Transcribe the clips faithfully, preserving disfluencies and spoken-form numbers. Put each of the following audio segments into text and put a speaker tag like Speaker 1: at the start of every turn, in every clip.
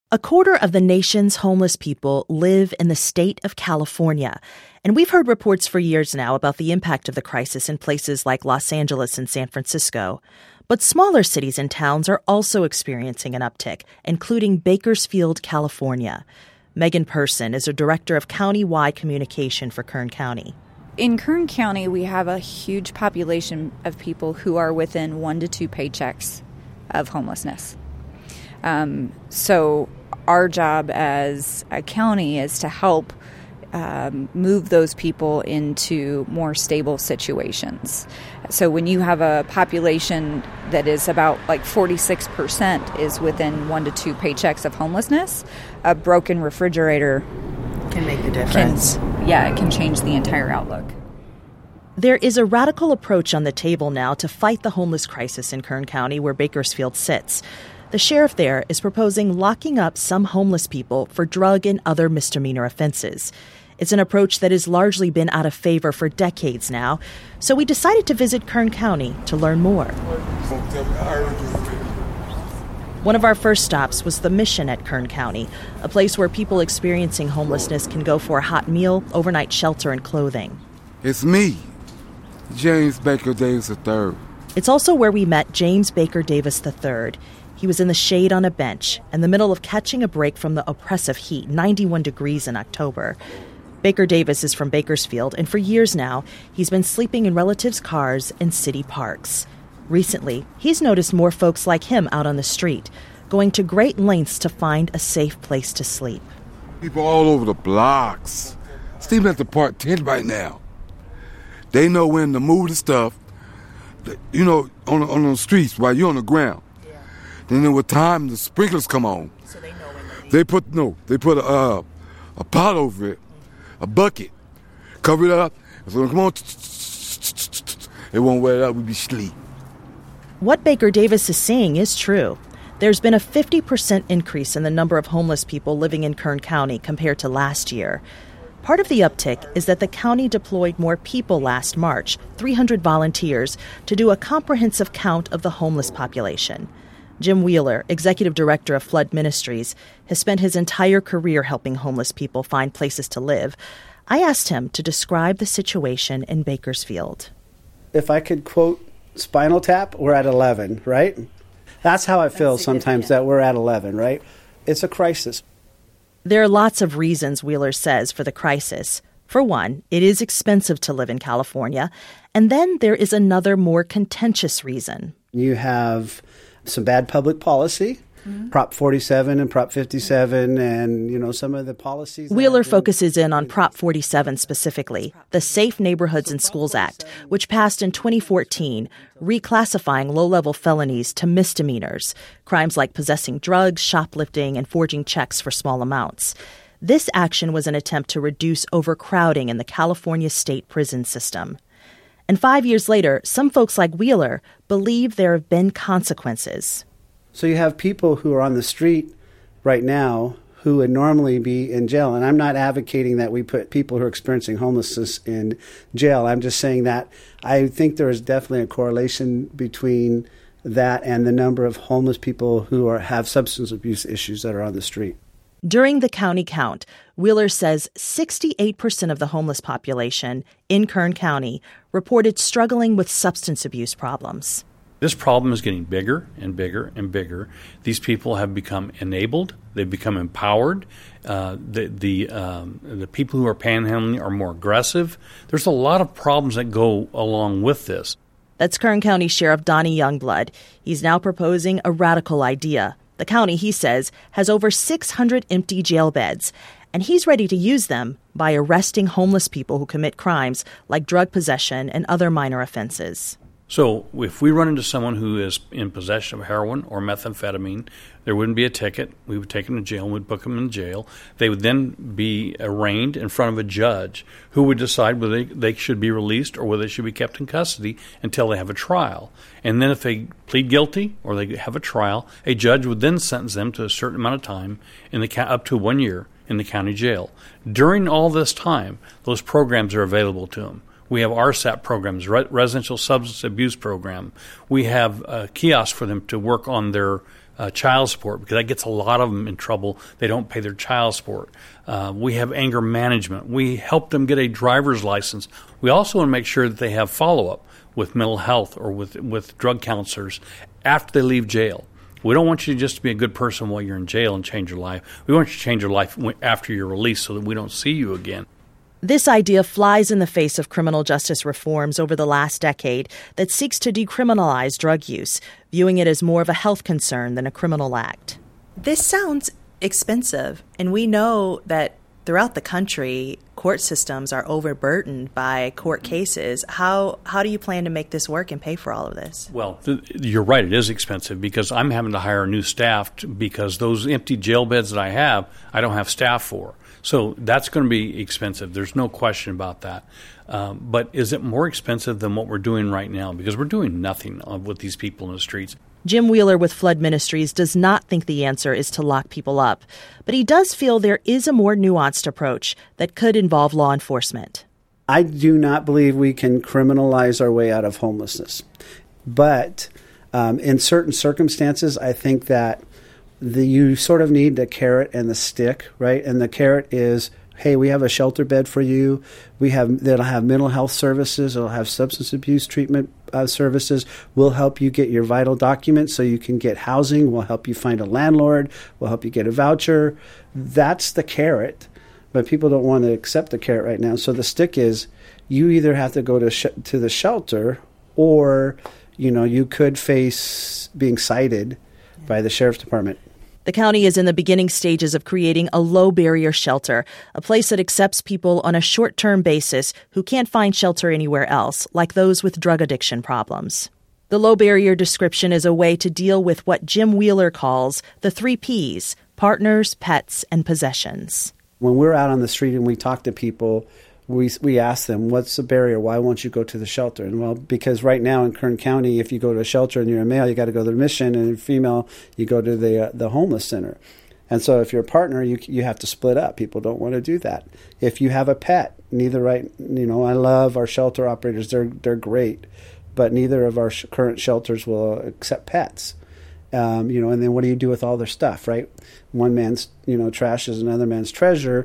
Speaker 1: A quarter of the nation's homeless people live in the state of California, and we've heard reports for years now about the impact of the crisis in places like Los Angeles and San Francisco. But smaller cities and towns are also experiencing an uptick, including Bakersfield, California. Megan Person is a director of county-wide communication for Kern County.
Speaker 2: In Kern County, we have a huge population of people who are within one to two paychecks of homelessness. Um, so our job as a county is to help um, move those people into more stable situations. So when you have a population that is about like forty-six percent is within one to two paychecks of homelessness, a broken refrigerator
Speaker 1: can make the difference.
Speaker 2: Can, yeah, it can change the entire outlook.
Speaker 1: There is a radical approach on the table now to fight the homeless crisis in Kern County, where Bakersfield sits. The sheriff there is proposing locking up some homeless people for drug and other misdemeanor offenses. It's an approach that has largely been out of favor for decades now, so we decided to visit Kern County to learn more. One of our first stops was the Mission at Kern County, a place where people experiencing homelessness can go for a hot meal, overnight shelter, and clothing.
Speaker 3: It's me, James Baker Davis the third.
Speaker 1: It's also where we met James Baker Davis the third. He was in the shade on a bench, in the middle of catching a break from the oppressive heat, ninety-one degrees in October. Baker Davis is from Bakersfield, and for years now, he's been sleeping in relatives' cars in city parks. Recently, he's noticed more folks like him out on the street, going to great lengths to find a safe place to sleep.
Speaker 3: People all over the blocks, sleeping at the park tent right now. They know when to move the stuff, you know, on, on the streets while you're on the ground. Then there was time the sprinklers come on.
Speaker 1: So they know when they
Speaker 3: They put no, they put a uh, a pot over it, a bucket, cover it up. So come on, it won't wear it up. We be asleep.
Speaker 1: What Baker Davis is saying is true. There's been a fifty percent increase in the number of homeless people living in Kern County compared to last year. Part of the uptick is that the county deployed more people last March, three hundred volunteers, to do a comprehensive count of the homeless population. Jim Wheeler, executive director of Flood Ministries, has spent his entire career helping homeless people find places to live. I asked him to describe the situation in Bakersfield.
Speaker 4: If I could quote Spinal Tap, we're at eleven, right? That's how I feel sometimes, that we're at eleven, right? It's a crisis.
Speaker 1: There are lots of reasons, Wheeler says, for the crisis. For one, it is expensive to live in California. And then there is another more contentious reason.
Speaker 4: You have some bad public policy, mm-hmm. Prop forty-seven and Prop fifty-seven, and, you know, some of the policies.
Speaker 1: Wheeler focuses in on Prop forty-seven specifically, the Safe Neighborhoods and Schools Act, which passed in twenty fourteen, reclassifying low-level felonies to misdemeanors, crimes like possessing drugs, shoplifting, and forging checks for small amounts. This action was an attempt to reduce overcrowding in the California state prison system. And five years later, some folks like Wheeler believe there have been consequences.
Speaker 4: So you have people who are on the street right now who would normally be in jail. And I'm not advocating that we put people who are experiencing homelessness in jail. I'm just saying that I think there is definitely a correlation between that and the number of homeless people who are, have substance abuse issues that are on the street.
Speaker 1: During the county count, Wheeler says sixty-eight percent of the homeless population in Kern County reported struggling with substance abuse problems.
Speaker 5: This problem is getting bigger and bigger and bigger. These people have become enabled. They've become empowered. Uh, the the, um, the people who are panhandling are more aggressive. There's a lot of problems that go along with this.
Speaker 1: That's Kern County Sheriff Donnie Youngblood. He's now proposing a radical idea. The county, he says, has over six hundred empty jail beds, and he's ready to use them by arresting homeless people who commit crimes like drug possession and other minor offenses.
Speaker 5: So if we run into someone who is in possession of heroin or methamphetamine, there wouldn't be a ticket. We would take them to jail and we'd book them in jail. They would then be arraigned in front of a judge who would decide whether they, they should be released or whether they should be kept in custody until they have a trial. And then if they plead guilty or they have a trial, a judge would then sentence them to a certain amount of time, in the up to one year, in the county jail. During all this time, those programs are available to them. We have R S A P programs, Residential Substance Abuse Program. We have a kiosk for them to work on their uh, child support, because that gets a lot of them in trouble. They don't pay their child support. Uh, we have anger management. We help them get a driver's license. We also want to make sure that they have follow-up with mental health or with, with drug counselors after they leave jail. We don't want you just to be a good person while you're in jail and change your life. We want you to change your life after you're released so that we don't see you again.
Speaker 1: This idea flies in the face of criminal justice reforms over the last decade that seeks to decriminalize drug use, viewing it as more of a health concern than a criminal act.
Speaker 6: This sounds expensive, and we know that throughout the country, court systems are overburdened by court cases. How how do you plan to make this work and pay for all of this?
Speaker 5: Well, th- you're right. It is expensive because I'm having to hire new staff t- because those empty jail beds that I have, I don't have staff for. So that's going to be expensive. There's no question about that. Um, but is it more expensive than what we're doing right now? Because we're doing nothing uh, with these people in the streets.
Speaker 1: Jim Wheeler with Flood Ministries does not think the answer is to lock people up, but he does feel there is a more nuanced approach that could involve law enforcement.
Speaker 4: I do not believe we can criminalize our way out of homelessness. But um, in certain circumstances, I think that the, you sort of need the carrot and the stick, right? And the carrot is, hey, we have a shelter bed for you. We have that'll have mental health services. It'll have substance abuse treatment uh, services. We'll help you get your vital documents so you can get housing. We'll help you find a landlord. We'll help you get a voucher. That's the carrot. But people don't want to accept the carrot right now. So the stick is you either have to go to sh- to the shelter or, you know, you could face being cited by the sheriff's department.
Speaker 1: The county is in the beginning stages of creating a low-barrier shelter, a place that accepts people on a short-term basis who can't find shelter anywhere else, like those with drug addiction problems. The low-barrier description is a way to deal with what Jim Wheeler calls the three Ps: partners, pets, and possessions.
Speaker 4: When we're out on the street and we talk to people, we we ask them, what's the barrier? Why won't you go to the shelter? And well, because right now in Kern County, if you go to a shelter and you're a male, you got to go to the Mission, and if female, you go to the uh, the homeless center. And so if you're a partner, you you have to split up. People don't want to do that. If you have a pet, neither right, you know, I love our shelter operators. They're they're great, but neither of our sh- current shelters will accept pets. Um, you know, and then what do you do with all their stuff, right? One man's, you know, trash is another man's treasure.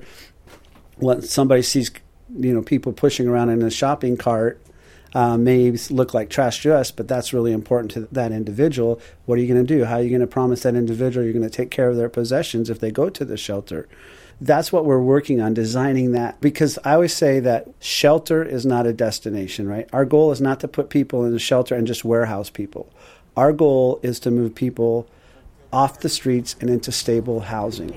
Speaker 4: When somebody sees, you know, people pushing around in a shopping cart, uh, may look like trash to us, but that's really important to that individual. What are you going to do? How are you going to promise that individual you're going to take care of their possessions if they go to the shelter? That's what we're working on, designing that. Because I always say that shelter is not a destination, right? Our goal is not to put people in the shelter and just warehouse people. Our goal is to move people off the streets and into stable housing.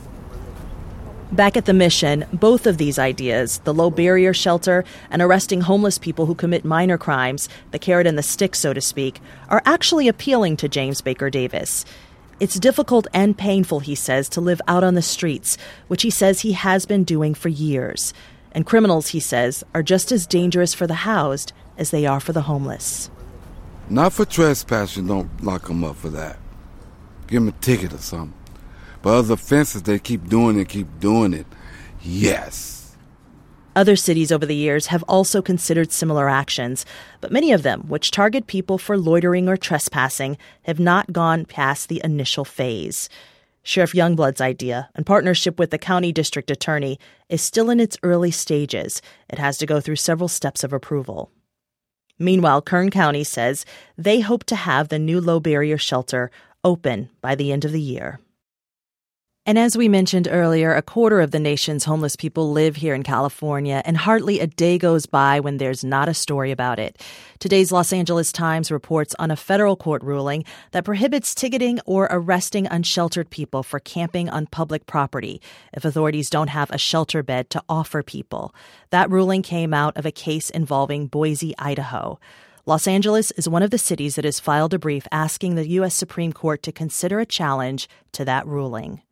Speaker 1: Back at the Mission, both of these ideas, the low-barrier shelter and arresting homeless people who commit minor crimes, the carrot and the stick, so to speak, are actually appealing to James Baker Davis. It's difficult and painful, he says, to live out on the streets, which he says he has been doing for years. And criminals, he says, are just as dangerous for the housed as they are for the homeless.
Speaker 3: Not for trespassing, don't lock them up for that. Give them a ticket or something. But other offenses, they keep doing it, keep doing it. Yes.
Speaker 1: Other cities over the years have also considered similar actions, but many of them, which target people for loitering or trespassing, have not gone past the initial phase. Sheriff Youngblood's idea, in partnership with the county district attorney, is still in its early stages. It has to go through several steps of approval. Meanwhile, Kern County says they hope to have the new low-barrier shelter open by the end of the year. And as we mentioned earlier, a quarter of the nation's homeless people live here in California, and hardly a day goes by when there's not a story about it. Today's Los Angeles Times reports on a federal court ruling that prohibits ticketing or arresting unsheltered people for camping on public property if authorities don't have a shelter bed to offer people. That ruling came out of a case involving Boise, Idaho. Los Angeles is one of the cities that has filed a brief asking the U S Supreme Court to consider a challenge to that ruling.